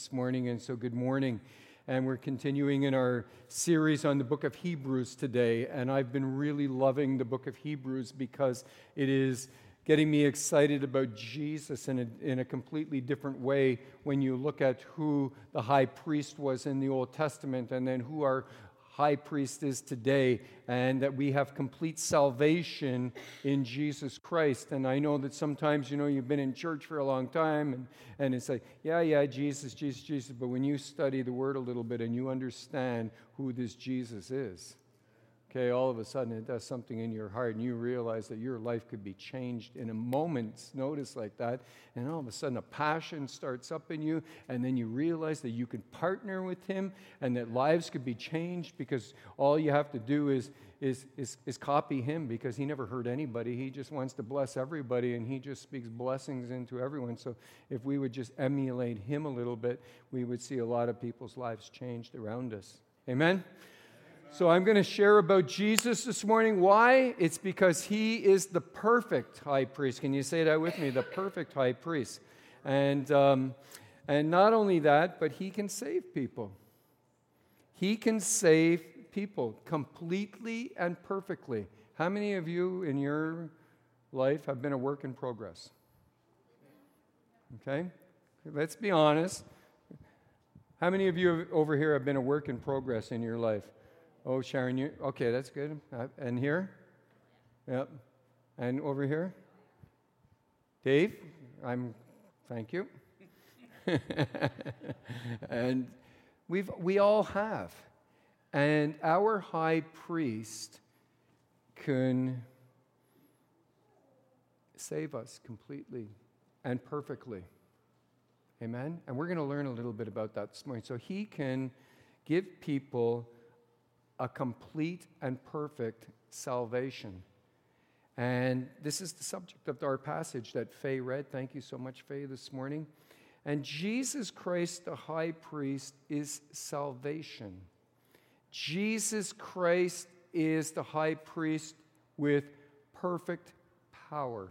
This morning, and so good morning. And we're continuing in our series on the book of Hebrews today, and I've been really loving the book of Hebrews because it is getting me excited about Jesus in a completely different way when you look at who the high priest was in the Old Testament and then who our high priest is today, and that we have complete salvation in Jesus Christ. And I know that sometimes, you've been in church for a long time, and it's like, yeah, Jesus, but when you study the Word a little bit and you understand who this Jesus is, okay, all of a sudden it does something in your heart, and you realize that your life could be changed in a moment's notice like that, and all of a sudden a passion starts up in you, and then you realize that you can partner with Him, and that lives could be changed because all you have to do is copy Him, because He never hurt anybody. He just wants to bless everybody, and He just speaks blessings into everyone. So if we would just emulate Him a little bit, we would see a lot of people's lives changed around us. Amen? So I'm going to share about Jesus this morning. Why? It's because He is the perfect high priest. Can you say that with me? The perfect high priest. And not only that, but He can save people. He can save people completely and perfectly. How many of you in your life have been a work in progress? Okay? Let's be honest. How many of you over here have been a work in progress in your life? Oh, Sharon, you okay? That's good. And here, yep. And over here, Dave. Thank you. And we all have, and our high priest can save us completely and perfectly. Amen. And we're going to learn a little bit about that this morning. So He can give people a complete and perfect salvation. And this is the subject of our passage that Faye read. Thank you so much, Faye, this morning. And Jesus Christ, the high priest, is salvation. Jesus Christ is the high priest with perfect power.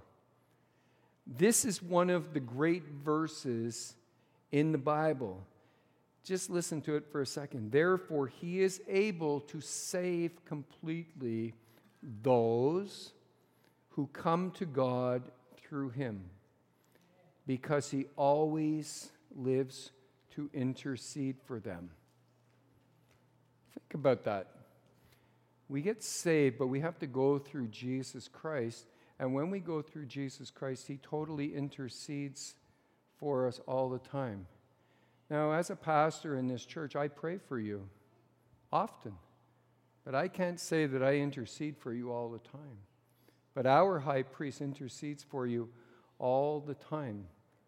This is one of the great verses in the Bible. Just listen to it for a second. Therefore, He is able to save completely those who come to God through Him, because He always lives to intercede for them. Think about that. We get saved, but we have to go through Jesus Christ. And when we go through Jesus Christ, He totally intercedes for us all the time. Now, as a pastor in this church, I pray for you often, but I can't say that I intercede for you all the time. But our high priest intercedes for you all the time,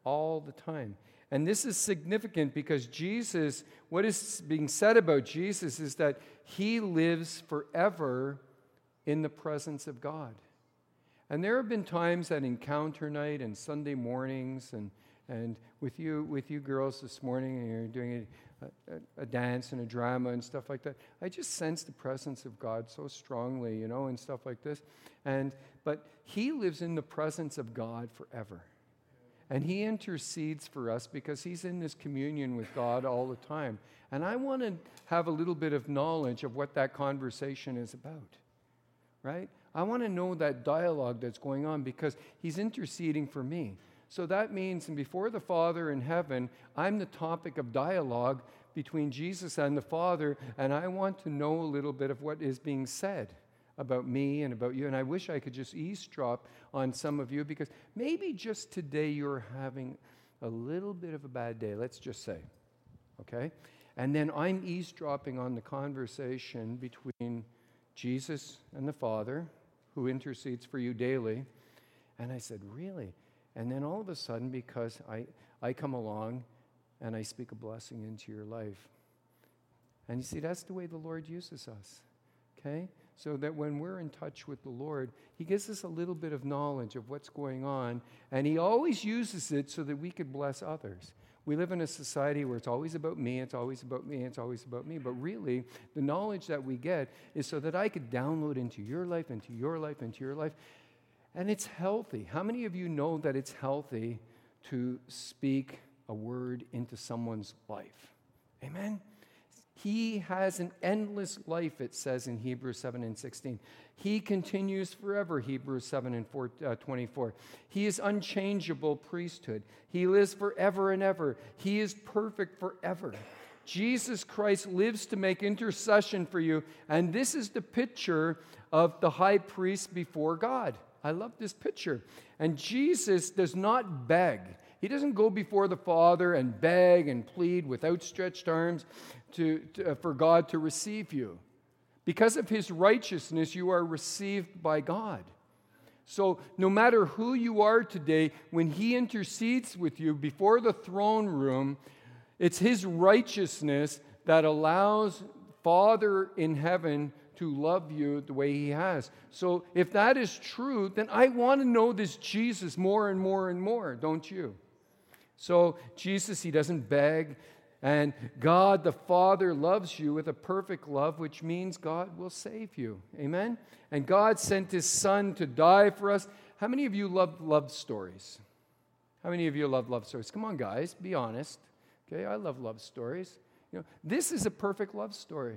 And this is significant because Jesus, what is being said about Jesus is that He lives forever in the presence of God. And there have been times at encounter night and Sunday mornings and with you girls this morning, and you're doing a dance and a drama and stuff like that, I just sense the presence of God so strongly, and stuff like this. But He lives in the presence of God forever. And He intercedes for us because He's in this communion with God all the time. And I want to have a little bit of knowledge of what that conversation is about, right? I want to know that dialogue that's going on because He's interceding for me. So that means, and before the Father in heaven, I'm the topic of dialogue between Jesus and the Father, and I want to know a little bit of what is being said about me and about you. And I wish I could just eavesdrop on some of you, because maybe just today you're having a little bit of a bad day, let's just say, okay? And then I'm eavesdropping on the conversation between Jesus and the Father, who intercedes for you daily. And I said, really? And then all of a sudden, because I come along and I speak a blessing into your life. And you see, that's the way the Lord uses us, okay? So that when we're in touch with the Lord, He gives us a little bit of knowledge of what's going on, and He always uses it so that we could bless others. We live in a society where it's always about me, it's always about me, it's always about me, but really, the knowledge that we get is so that I could download into your life, into your life, into your life. And it's healthy. How many of you know that it's healthy to speak a word into someone's life. Amen? He has an endless life, it says in Hebrews 7 and 16. He continues forever, Hebrews 7 and 24. He is unchangeable priesthood. He lives forever and ever. He is perfect forever. Jesus Christ lives to make intercession for you, and this is the picture of the high priest before God. I love this picture. And Jesus does not beg. He doesn't go before the Father and beg and plead with outstretched arms for God to receive you. Because of his righteousness, you are received by God. So no matter who you are today, when he intercedes with you before the throne room, it's his righteousness that allows Father in heaven to love you the way he has. So if that is true, then I want to know this Jesus more and more and more, don't you? So Jesus, he doesn't beg. And God the Father loves you with a perfect love, which means God will save you. Amen? And God sent his Son to die for us. How many of you love love stories? How many of you love love stories? Come on, guys, be honest. Okay, I love love stories. You know, this is a perfect love story.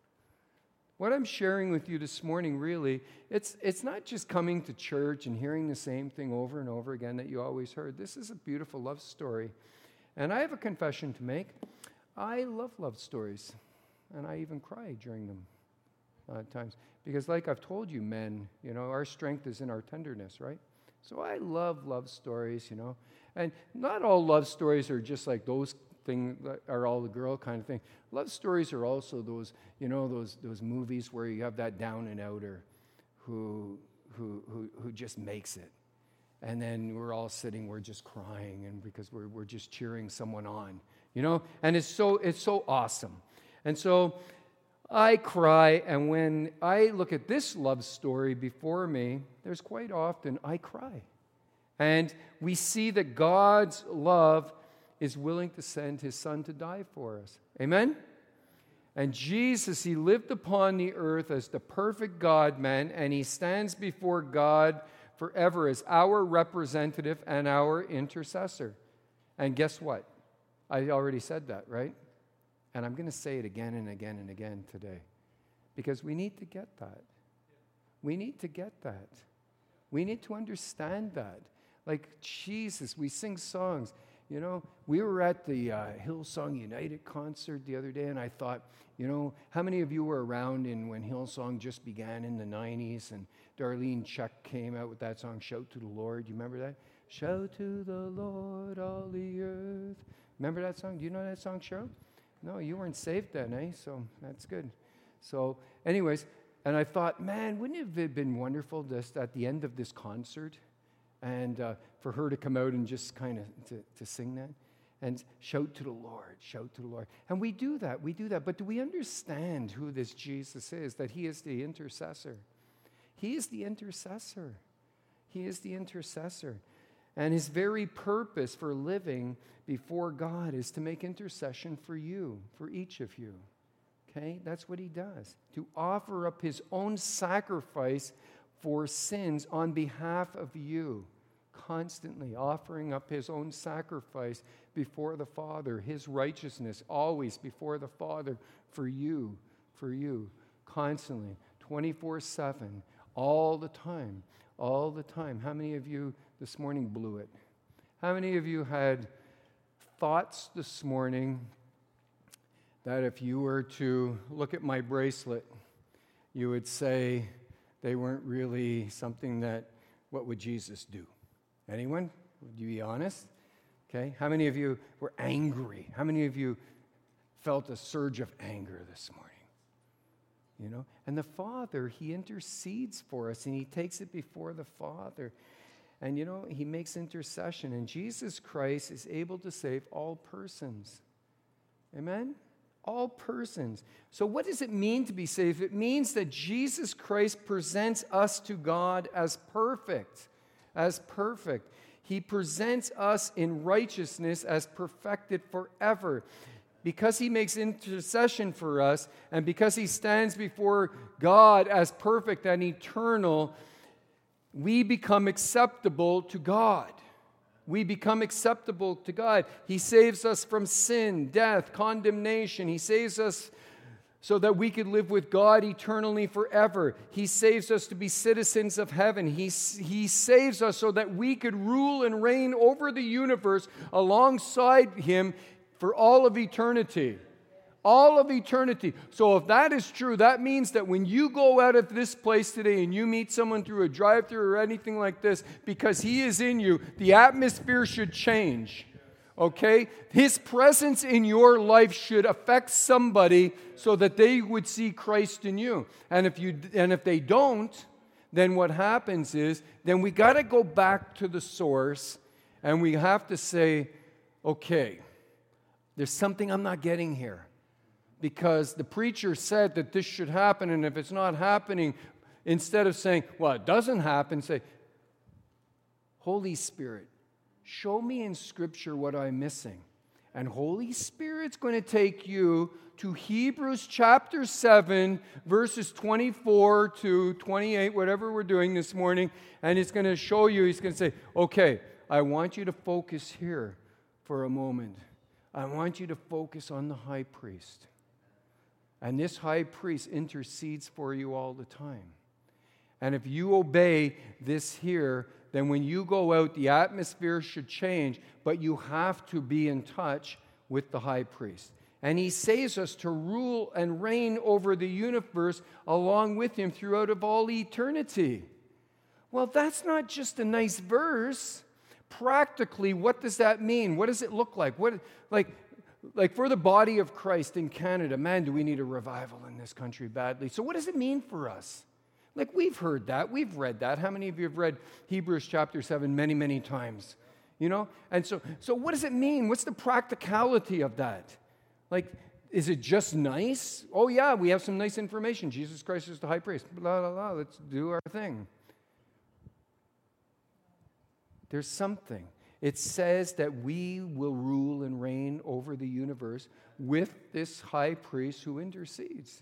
What I'm sharing with you this morning, really, it's not just coming to church and hearing the same thing over and over again that you always heard. This is a beautiful love story. And I have a confession to make. I love love stories, and I even cry during them at times. Because like I've told you, men, you know, our strength is in our tenderness, right? So I love love stories, you know. And not all love stories are just like those things that are all the girl kind of thing. Love stories are also those, you know, those movies where you have that down and outer who just makes it. And then we're all sitting, we're just crying, and because we're just cheering someone on, you know? And it's so awesome. And so I cry, and when I look at this love story before me, there's quite often I cry. And we see that God's love is willing to send his Son to die for us. Amen? And Jesus, he lived upon the earth as the perfect God-man, and he stands before God forever as our representative and our intercessor. And guess what? I already said that, right? And I'm going to say it again and again and again today. Because we need to get that. We need to get that. We need to understand that. Like Jesus, we sing songs. You know, we were at the Hillsong United concert the other day, and I thought, you know, how many of you were around when Hillsong just began in the 90s, and Darlene Chuck came out with that song, Shout to the Lord. Do you remember that? Shout to the Lord, all the earth. Remember that song? Do you know that song, Cheryl? No, you weren't saved then, eh? So that's good. So anyways, and I thought, man, wouldn't it have been wonderful just at the end of this concert and for her to come out and just kind of to sing that and shout to the Lord, shout to the Lord. And we do that. But do we understand who this Jesus is, that he is the intercessor? He is the intercessor. He is the intercessor. And his very purpose for living before God is to make intercession for you, for each of you. Okay? That's what he does. To offer up his own sacrifice for sins on behalf of you. Constantly offering up his own sacrifice before the Father. His righteousness always before the Father for you. Constantly. 24/7. All the time. All the time. How many of you this morning blew it? How many of you had thoughts this morning that if you were to look at my bracelet, you would say they weren't really something that, what would Jesus do? Anyone? Would you be honest? Okay. How many of you were angry? How many of you felt a surge of anger this morning? You know? And the Father, he intercedes for us, and he takes it before the Father. And, you know, he makes intercession. And Jesus Christ is able to save all persons. Amen? All persons. So what does it mean to be saved? It means that Jesus Christ presents us to God as perfect. As perfect. He presents us in righteousness as perfected forever. Because he makes intercession for us, and because he stands before God as perfect and eternal, we become acceptable to God. We become acceptable to God. He saves us from sin, death, condemnation. He saves us so that we could live with God eternally forever. He saves us to be citizens of heaven. He saves us so that we could rule and reign over the universe alongside Him for all of eternity. All of eternity. So if that is true, that means that when you go out of this place today and you meet someone through a drive-thru or anything like this, because He is in you, the atmosphere should change. Okay? His presence in your life should affect somebody so that they would see Christ in you. And if they don't, then what happens is, then we got to go back to the source and we have to say, okay, there's something I'm not getting here. Because the preacher said that this should happen, and if it's not happening, instead of saying, well, it doesn't happen, say, Holy Spirit, show me in Scripture what I'm missing. And Holy Spirit's going to take you to Hebrews chapter 7, verses 24 to 28, whatever we're doing this morning, and it's going to show you, He's going to say, okay, I want you to focus here for a moment. I want you to focus on the high priest. And this high priest intercedes for you all the time. And if you obey this here, then when you go out, the atmosphere should change, but you have to be in touch with the high priest. And He saves us to rule and reign over the universe along with Him throughout of all eternity. Well, that's not just a nice verse. Practically, what does that mean? What does it look like? Like for the body of Christ in Canada, man, do we need a revival in this country badly. So what does it mean for us? Like we've heard that, we've read that. How many of you have read Hebrews chapter 7 many, many times? You know? And so what does it mean? What's the practicality of that? Like, is it just nice? Oh yeah, we have some nice information. Jesus Christ is the high priest. Blah, blah, blah. Let's do our thing. There's something. It says that we will rule and reign over the universe with this high priest who intercedes.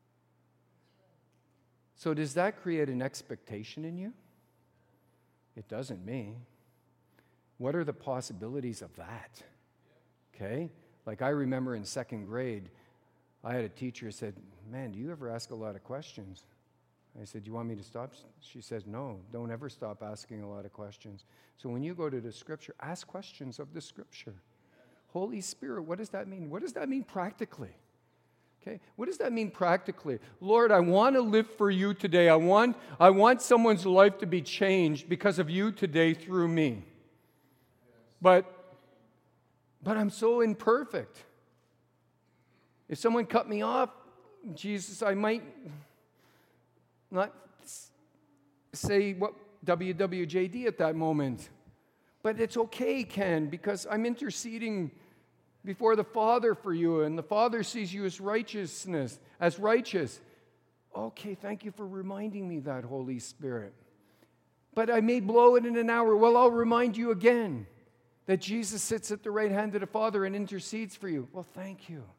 So does that create an expectation in you? It doesn't me. What are the possibilities of that? Okay? Like I remember in second grade, I had a teacher who said, man, do you ever ask a lot of questions? I said, do you want me to stop? She says, no, don't ever stop asking a lot of questions. So when you go to the Scripture, ask questions of the Scripture. Holy Spirit, what does that mean? What does that mean practically? Okay, what does that mean practically? Lord, I want to live for you today. I want someone's life to be changed because of you today through me. But I'm so imperfect. If someone cut me off, Jesus, I might not say what WWJD at that moment. But it's okay, Ken, because I'm interceding before the Father for you, and the Father sees you as righteous. Okay, thank you for reminding me that, Holy Spirit. But I may blow it in an hour. Well, I'll remind you again that Jesus sits at the right hand of the Father and intercedes for you. Well, thank you.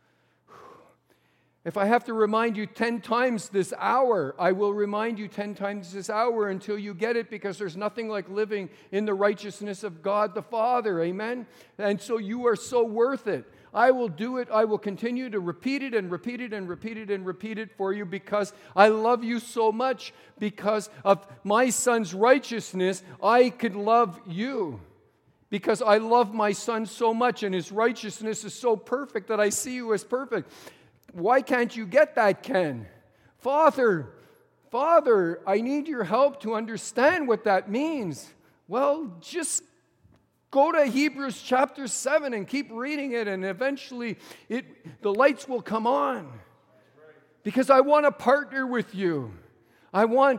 If I have to remind you 10 times this hour, I will remind you 10 times this hour until you get it, because there's nothing like living in the righteousness of God the Father. Amen? And so you are so worth it. I will do it. I will continue to repeat it and repeat it and repeat it and repeat it for you, because I love you so much. Because of my Son's righteousness, I could love you. Because I love my Son so much, and His righteousness is so perfect that I see you as perfect. Why can't you get that, Ken? Father, I need your help to understand what that means. Well, just go to Hebrews chapter 7 and keep reading it, and eventually the lights will come on. Because I want to partner with you. I want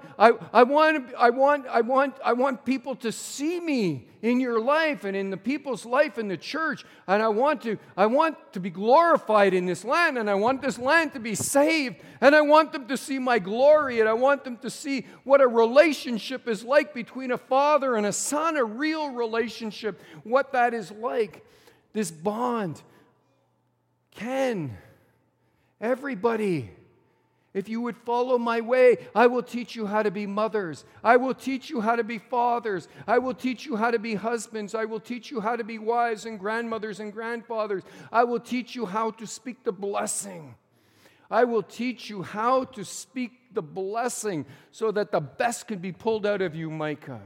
people to see me in your life and in the people's life in the church. And I want to be glorified in this land, and I want this land to be saved, and I want them to see my glory, and I want them to see what a relationship is like between a father and a son, a real relationship, what that is like, this bond. Ken, everybody, If you would follow my way, I will teach you how to be mothers. I will teach you how to be fathers. I will teach you how to be husbands. I will teach you how to be wives and grandmothers and grandfathers. I will teach you how to speak the blessing. I will teach you how to speak the blessing so that the best could be pulled out of you, Micah.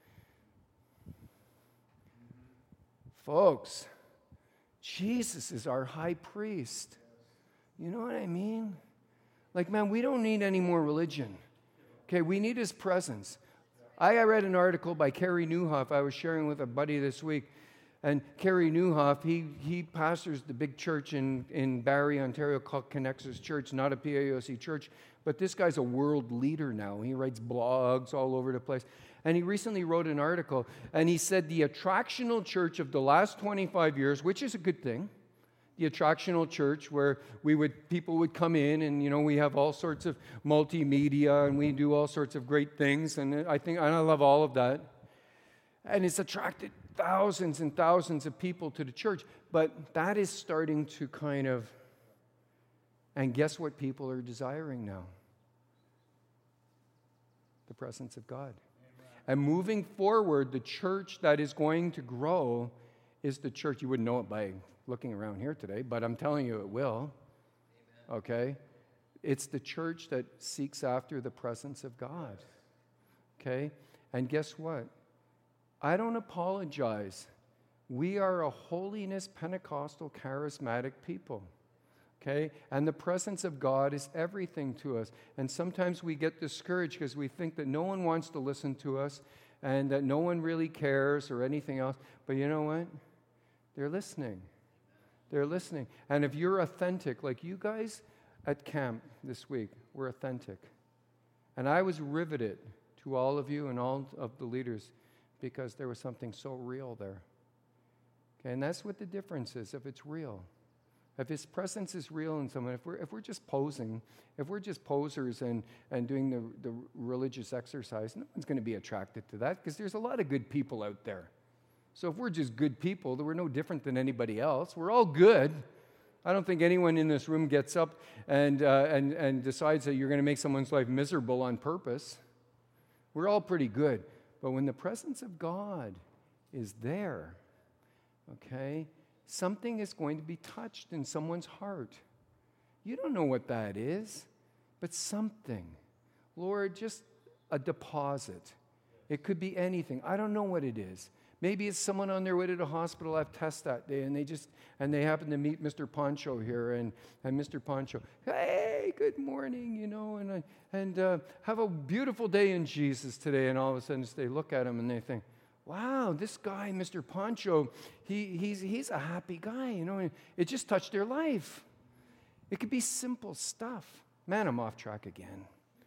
Folks, Jesus is our high priest. You know what I mean? Like, man, we don't need any more religion. Okay, we need his presence. I read an article by Kerry Newhoff I was sharing with a buddy this week. And Kerry Newhoff, he pastors the big church in Barrie, Ontario called Connexus Church, not a PAOC church. But this guy's a world leader now. He writes blogs all over the place. And he recently wrote an article, and he said the attractional church of the last 25 years, which is a good thing, the attractional church where people would come in and, we have all sorts of multimedia and we do all sorts of great things. And I love all of that. And it's attracted thousands and thousands of people to the church. But that is starting to and guess what people are desiring now? The presence of God. Amen. And moving forward, the church that is going to grow is the church. You wouldn't know it by looking around here today, but I'm telling you it will. Amen. Okay? It's the church that seeks after the presence of God. Okay? And guess what? I don't apologize. We are a holiness, Pentecostal, charismatic people. Okay? And the presence of God is everything to us. And sometimes we get discouraged because we think that no one wants to listen to us and that no one really cares or anything else. But you know what? They're listening. They're listening. And if you're authentic, like you guys at camp this week were authentic. And I was riveted to all of you and all of the leaders because there was something so real there. Okay, and that's what the difference is, if it's real. If his presence is real in someone, if we're just posing, if we're just posers and doing the religious exercise, no one's going to be attracted to that because there's a lot of good people out there. So if we're just good people, then we're no different than anybody else. We're all good. I don't think anyone in this room gets up and decides that you're going to make someone's life miserable on purpose. We're all pretty good. But when the presence of God is there, okay, something is going to be touched in someone's heart. You don't know what that is, but something. Lord, just a deposit. It could be anything. I don't know what it is. Maybe it's someone on their way to the hospital. I have tests that day, and they happen to meet Mr. Poncho here, and Mr. Poncho, hey, good morning, and have a beautiful day in Jesus today. And all of a sudden, they look at him and they think, wow, this guy, Mr. Poncho, he's a happy guy, and it just touched their life. It could be simple stuff. Man, I'm off track again.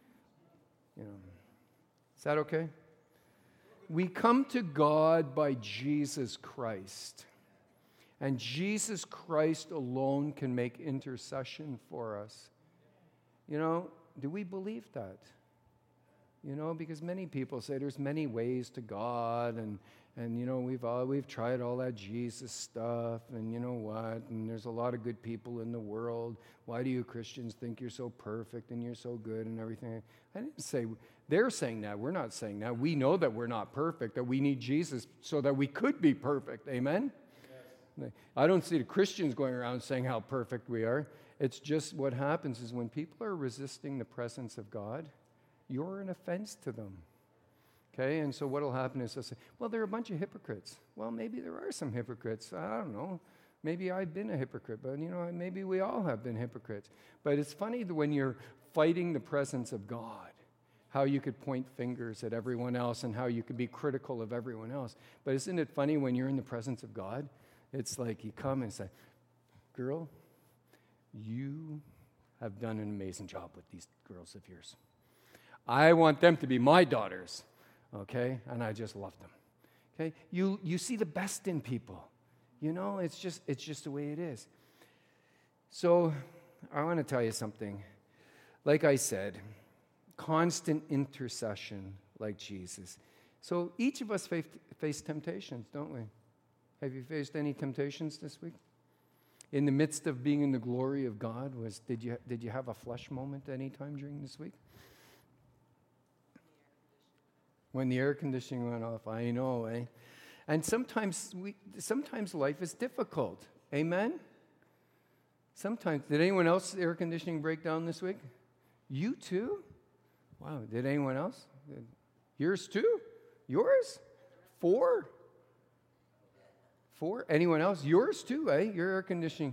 Is that okay? We come to God by Jesus Christ. And Jesus Christ alone can make intercession for us. Do we believe that? Because many people say there's many ways to God, and we've tried all that Jesus stuff, and you know what? And there's a lot of good people in the world. Why do you Christians think you're so perfect and you're so good and everything? I didn't say they're saying that. We're not saying that. We know that we're not perfect, that we need Jesus so that we could be perfect. Amen? Yes. I don't see the Christians going around saying how perfect we are. It's just what happens is when people are resisting the presence of God, you're an offense to them. Okay, and so what will happen is they'll say, well, they're a bunch of hypocrites. Well, maybe there are some hypocrites. I don't know. Maybe I've been a hypocrite, but maybe we all have been hypocrites. But it's funny that when you're fighting the presence of God, how you could point fingers at everyone else and how you could be critical of everyone else. But isn't it funny when you're in the presence of God? It's like you come and say, girl, you have done an amazing job with these girls of yours. I want them to be my daughters, okay? And I just love them, okay? You see the best in people. It's just the way it is. So I want to tell you something. Like I said, constant intercession like Jesus. So each of us face temptations, don't we? Have you faced any temptations this week? in the midst of being in the glory of God? Did you have a flesh moment any time during this week? When the air conditioning went off, I know, eh? And sometimes life is difficult. Amen? Sometimes. Did anyone else air conditioning break down this week? You too? Wow. Did anyone else? Yours too? Yours? 4? 4? Anyone else? Yours too, eh? Your air conditioning.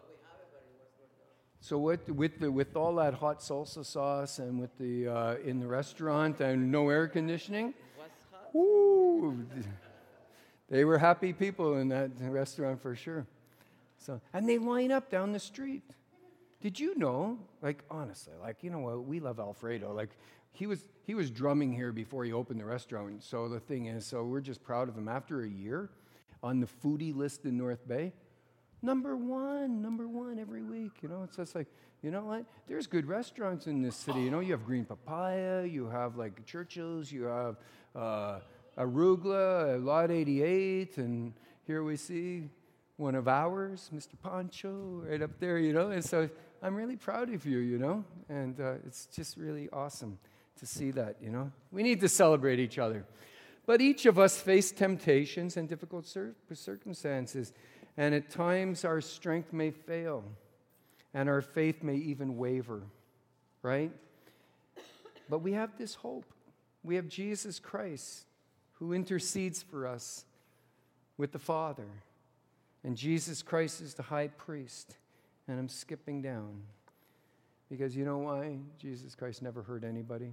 So with all that hot salsa sauce and with the in the restaurant and no air conditioning, whoo, they were happy people in that restaurant for sure. So, and they line up down the street. Did you know? Like honestly, like you know what? We love Alfredo. Like he was drumming here before he opened the restaurant. So the thing is, so we're just proud of him. After a year, on the foodie list in North Bay. Number one every week, you know. It's just like, you know what? There's good restaurants in this city. You know, you have Green Papaya, you have like Churchill's, you have Arugula, Lot 88, and here we see one of ours, Mr. Pancho, right up there, you know. And so I'm really proud of you, you know. And it's just really awesome to see that, you know. We need to celebrate each other. But each of us face temptations and difficult circumstances. And at times our strength may fail and our faith may even waver, right? But we have this hope. We have Jesus Christ who intercedes for us with the Father. And Jesus Christ is the high priest. And I'm skipping down because you know why? Jesus Christ never hurt anybody.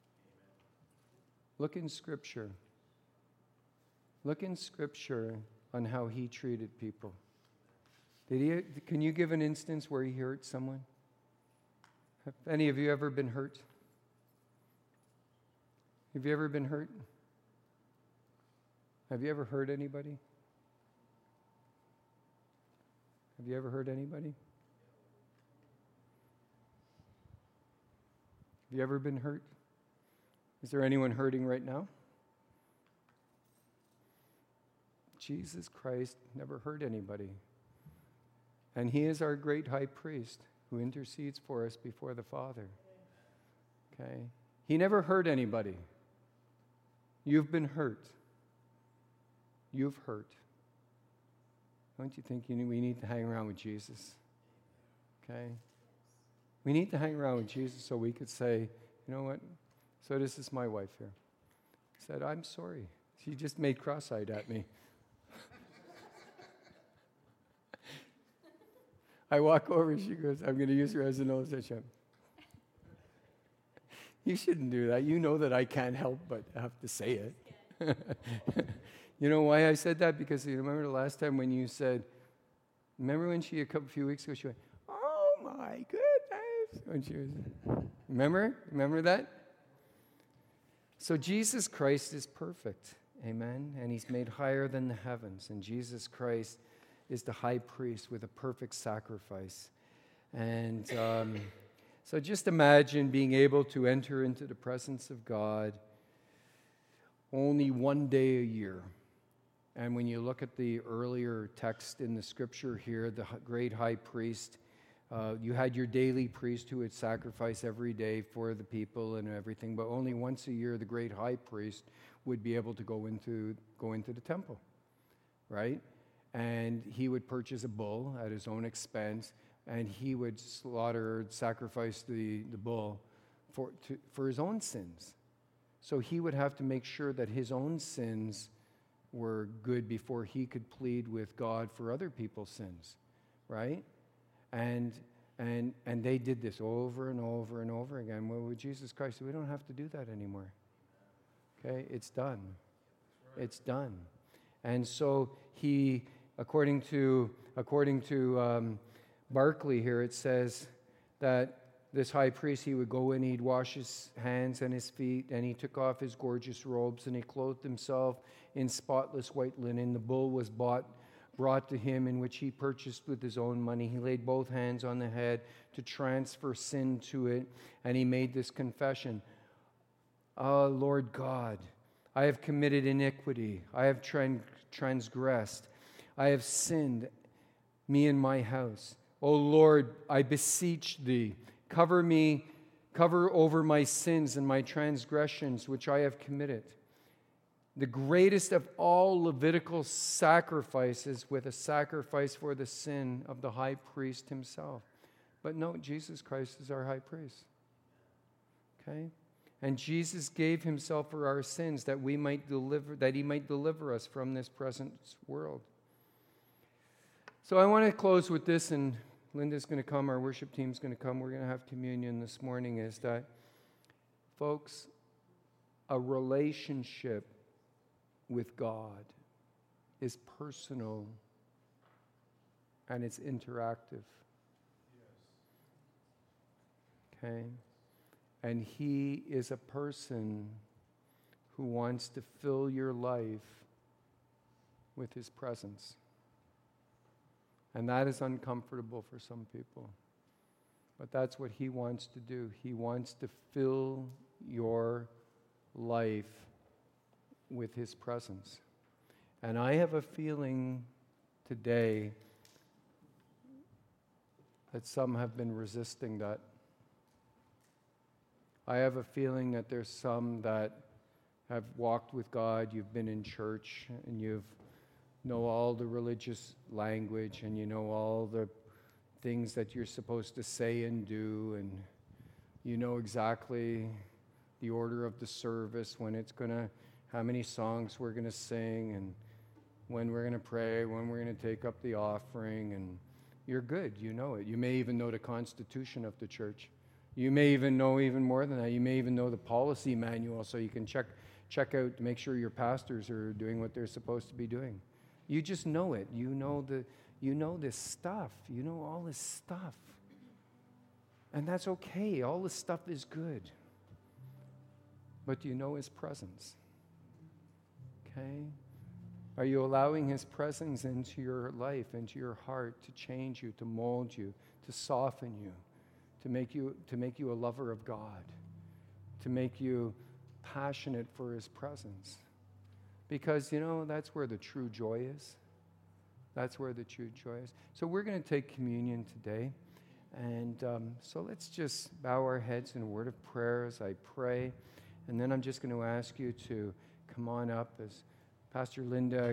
Look in Scripture. Look in Scripture on how he treated people. Can you give an instance where he hurt someone? Have any of you ever been hurt? Have you ever been hurt? Have you ever hurt anybody? Have you ever hurt anybody? Have you ever been hurt? Is there anyone hurting right now? Jesus Christ never hurt anybody. And he is our great high priest who intercedes for us before the Father. Okay? He never hurt anybody. You've been hurt. You've hurt. Don't you think we need to hang around with Jesus? Okay? We need to hang around with Jesus so we could say, you know what? So this is my wife here. Said, I'm sorry. She just made cross-eyed at me. I walk over, she goes, I'm going to use her as an illustration. You shouldn't do that. You know that I can't help but have to say it. You know why I said that? Because you remember the last time when you said, remember when a few weeks ago, she went, oh my goodness. When she was, remember that? So Jesus Christ is perfect. Amen. And he's made higher than the heavens. And Jesus Christ is the high priest with a perfect sacrifice. And so just imagine being able to enter into the presence of God only one day a year. And when you look at the earlier text in the scripture here, the great high priest, you had your daily priest who would sacrifice every day for the people and everything, but only once a year the great high priest would be able to go into the temple, right? And he would purchase a bull at his own expense, and he would sacrifice the bull for his own sins. So he would have to make sure that his own sins were good before he could plead with God for other people's sins, right? And they did this over and over and over again. Well, with Jesus Christ, we don't have to do that anymore. Okay, it's done. It's done. And so he, according to Barclay here, it says that this high priest, he would go in, he'd wash his hands and his feet, and he took off his gorgeous robes, and he clothed himself in spotless white linen. The bull was brought to him, in which he purchased with his own money. He laid both hands on the head to transfer sin to it, and he made this confession. Oh, Lord God, I have committed iniquity. I have transgressed. I have sinned me and my house. O Lord, I beseech thee, cover over my sins and my transgressions which I have committed. The greatest of all Levitical sacrifices with a sacrifice for the sin of the high priest himself. But no, Jesus Christ is our high priest. Okay? And Jesus gave himself for our sins that he might deliver us from this present world. So I want to close with this, and Linda's going to come, our worship team's going to come. We're going to have communion this morning, is that, folks, a relationship with God is personal and it's interactive. Okay? And he is a person who wants to fill your life with his presence. And that is uncomfortable for some people. But that's what he wants to do. He wants to fill your life with his presence. And I have a feeling today that some have been resisting that. I have a feeling that there's some that have walked with God, you've been in church, and you know all the religious language, and you know all the things that you're supposed to say and do, and you know exactly the order of the service, when it's going to, how many songs we're going to sing, and when we're going to pray, when we're going to take up the offering, and you're good, you know it. You may even know the constitution of the church. You may even know even more than that. You may even know the policy manual, so you can check out to make sure your pastors are doing what they're supposed to be doing. You just know it. You know this stuff. You know all this stuff. And that's okay. All this stuff is good. But do you know his presence? Okay? Are you allowing his presence into your life, into your heart, to change you, to mold you, to soften you, to make you a lover of God, to make you passionate for his presence? Because, that's where the true joy is. That's where the true joy is. So we're going to take communion today. And so let's just bow our heads in a word of prayer as I pray. And then I'm just going to ask you to come on up as Pastor Linda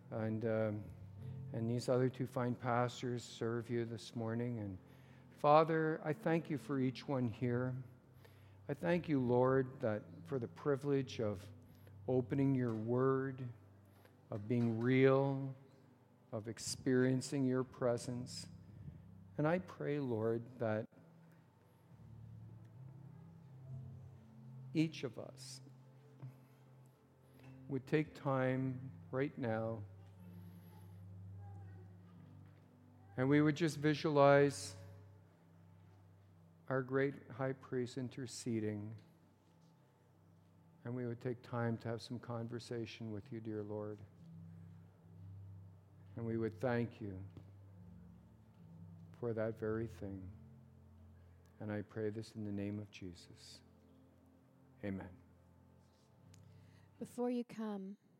and these other two fine pastors serve you this morning. And Father, I thank you for each one here. I thank you, Lord, that for the privilege of opening your word, of being real, of experiencing your presence. And I pray, Lord, that each of us would take time right now and we would just visualize our great high priest interceding, and we would take time to have some conversation with you, dear Lord. And we would thank you for that very thing. And I pray this in the name of Jesus. Amen. Before you come,